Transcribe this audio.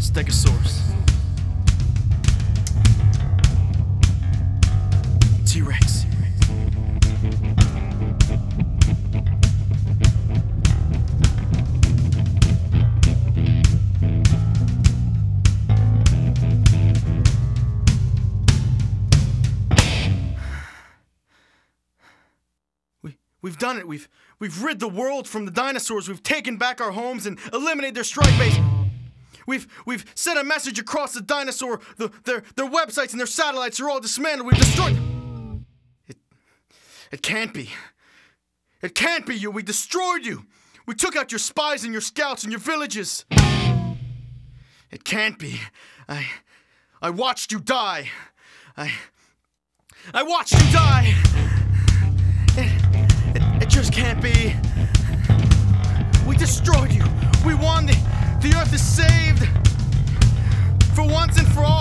Stegosaurus, T-Rex, We've done it. We've rid the world from the dinosaurs. We've taken back our homes and eliminated their strike base. We've sent a message across the dinosaur. Their websites and their satellites are all dismantled. We've destroyed. It can't be. It can't be you. We destroyed you. We took out your spies and your scouts and your villages. It can't be. I watched you die. I watched you die. It just can't be. We destroyed you. We won. The earth is saved. For once and for all.